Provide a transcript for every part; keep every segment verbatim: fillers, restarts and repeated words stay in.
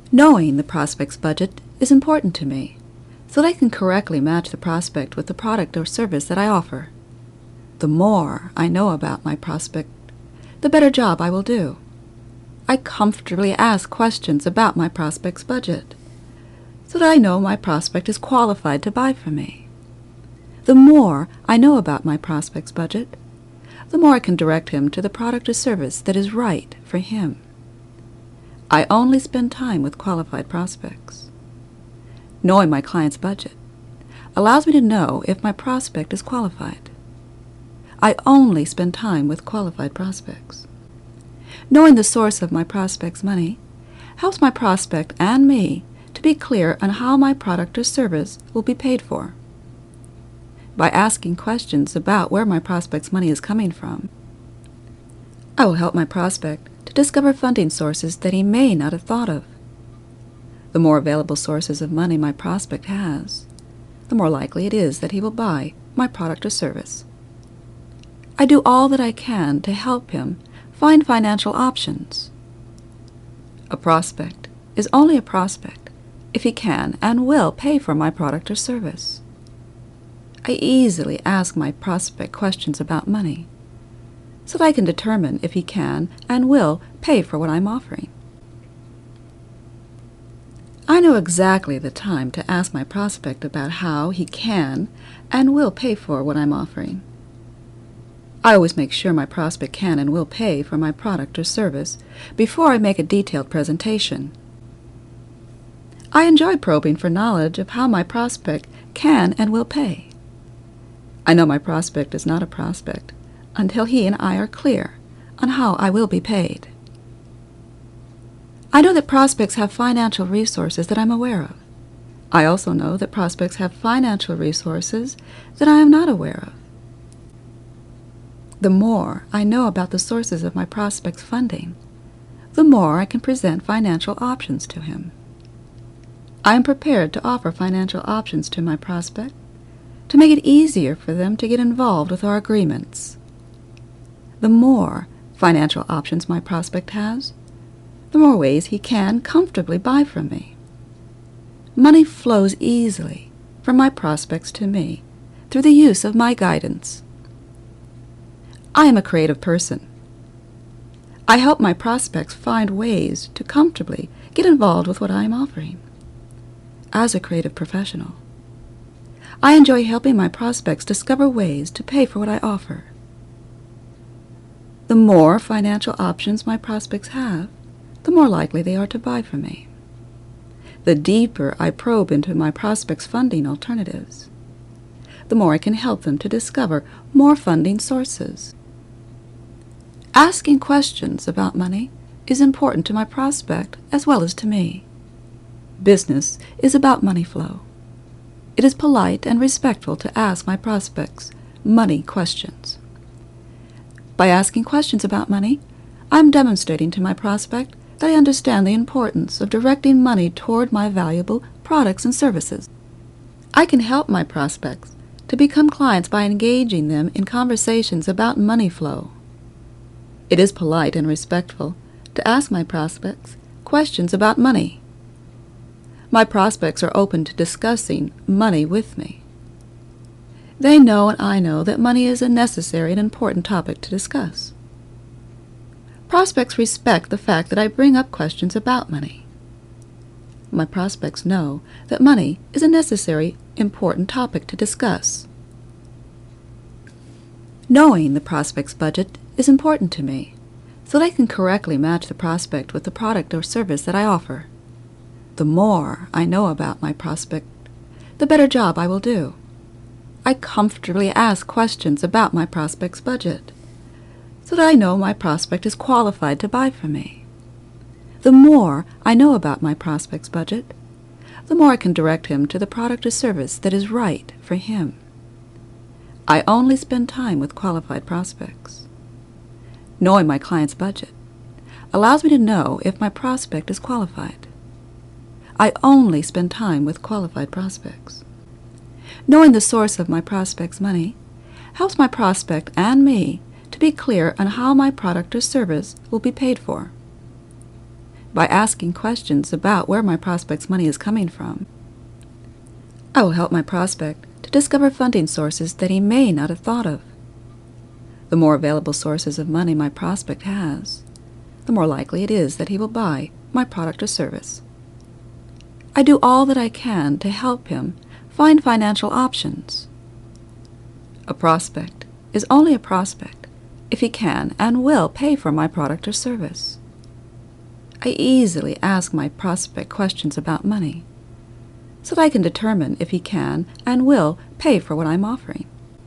Knowing the prospect's budget is important to me so that I can correctly match the prospect with the product or service that I offer. The more I know about my prospect, the better job I will do. I comfortably ask questions about my prospect's budget so that I know my prospect is qualified to buy from me. The more I know about my prospect's budget, the more I can direct him to the product or service that is right for him. I only spend time with qualified prospects. Knowing my client's budget allows me to know if my prospect is qualified. I only spend time with qualified prospects. Knowing the source of my prospect's money helps my prospect and me to be clear on how my product or service will be paid for. By asking questions about where my prospect's money is coming from, I will help my prospect to discover funding sources that he may not have thought of. The more available sources of money my prospect has, the more likely it is that he will buy my product or service. I do all that I can to help him find financial options. A prospect is only a prospect if he can and will pay for my product or service. I easily ask my prospect questions about money so that I can determine if he can and will pay for what I'm offering. I know exactly the time to ask my prospect about how he can and will pay for what I'm offering. I always make sure my prospect can and will pay for my product or service before I make a detailed presentation. I enjoy probing for knowledge of how my prospect can and will pay. I know my prospect is not a prospect until he and I are clear on how I will be paid. I know that prospects have financial resources that I'm aware of. I also know that prospects have financial resources that I am not aware of. The more I know about the sources of my prospect's funding, the more I can present financial options to him. I am prepared to offer financial options to my prospect to make it easier for them to get involved with our agreements. The more financial options my prospect has, the more ways he can comfortably buy from me. Money flows easily from my prospects to me through the use of my guidance. I am a creative person. I help my prospects find ways to comfortably get involved with what I am offering. As a creative professional, I enjoy helping my prospects discover ways to pay for what I offer. The more financial options my prospects have, the more likely they are to buy from me. The deeper I probe into my prospects' funding alternatives, the more I can help them to discover more funding sources. Asking questions about money is important to my prospect as well as to me. Business is about money flow. It is polite and respectful to ask my prospects money questions. By asking questions about money, I am demonstrating to my prospect that I understand the importance of directing money toward my valuable products and services. I can help my prospects to become clients by engaging them in conversations about money flow. It is polite and respectful to ask my prospects questions about money. My prospects are open to discussing money with me. They know and I know that money is a necessary and important topic to discuss. Prospects respect the fact that I bring up questions about money. My prospects know that money is a necessary, important topic to discuss. Knowing the prospect's budget is important to me so that I can correctly match the prospect with the product or service that I offer. The more I know about my prospect, the better job I will do. I comfortably ask questions about my prospect's budget so that I know my prospect is qualified to buy from me. The more I know about my prospect's budget, the more I can direct him to the product or service that is right for him. I only spend time with qualified prospects. Knowing my client's budget allows me to know if my prospect is qualified. I only spend time with qualified prospects. Knowing the source of my prospect's money helps my prospect and me to be clear on how my product or service will be paid for. by asking questions about where my prospect's money is coming from. I will help my prospect to discover funding sources that he may not have thought of. The more available sources of money my prospect has, the more likely it is that he will buy my product or service. I do all that I can to help him find financial options. A prospect is only a prospect if he can and will pay for my product or service. I easily ask my prospect questions about money, so that I can determine if he can and will pay for what I'm offering.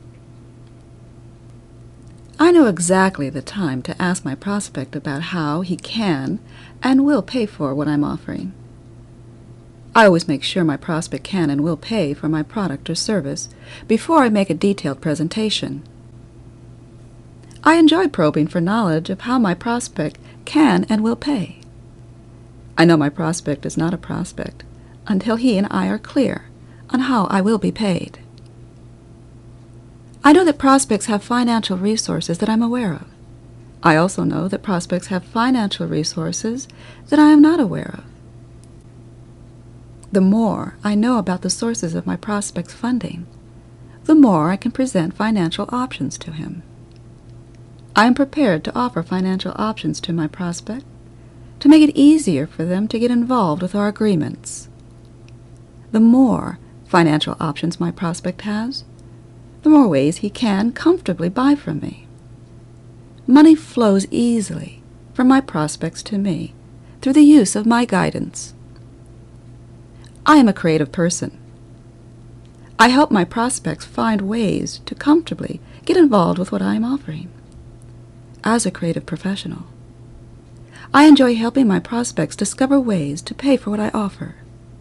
I know exactly the time to ask my prospect about how he can and will pay for what I'm offering. I always make sure my prospect can and will pay for my product or service before I make a detailed presentation. I enjoy probing for knowledge of how my prospect can and will pay. I know my prospect is not a prospect until he and I are clear on how I will be paid. I know that prospects have financial resources that I'm aware of. I also know that prospects have financial resources that I am not aware of. The more I know about the sources of my prospect's funding, the more I can present financial options to him. I am prepared to offer financial options to my prospect to make it easier for them to get involved with our agreements. The more financial options my prospect has, the more ways he can comfortably buy from me. Money flows easily from my prospects to me through the use of my guidance. I am a creative person. I help my prospects find ways to comfortably get involved with what I am offering. As a creative professional, I enjoy helping my prospects discover ways to pay for what I offer.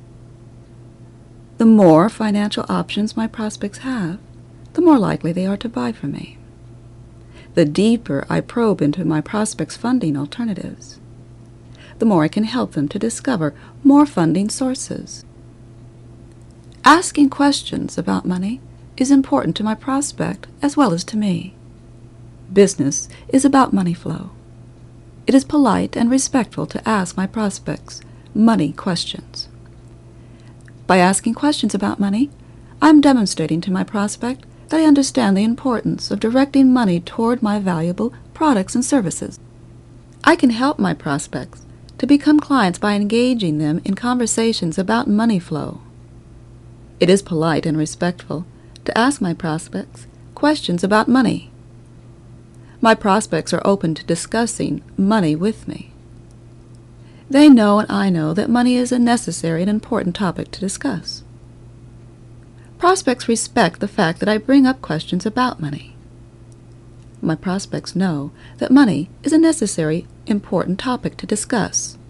The more financial options my prospects have, the more likely they are to buy from me. The deeper I probe into my prospects' funding alternatives, the more I can help them to discover more funding sources. Asking questions about money is important to my prospect as well as to me. Business is about money flow. It is polite and respectful to ask my prospects money questions. By asking questions about money, I am demonstrating to my prospect that I understand the importance of directing money toward my valuable products and services. I can help my prospects to become clients by engaging them in conversations about money flow. It is polite and respectful to ask my prospects questions about money. My prospects are open to discussing money with me. They know and I know that money is a necessary and important topic to discuss. Prospects respect the fact that I bring up questions about money. My prospects know that money is a necessary, important topic to discuss.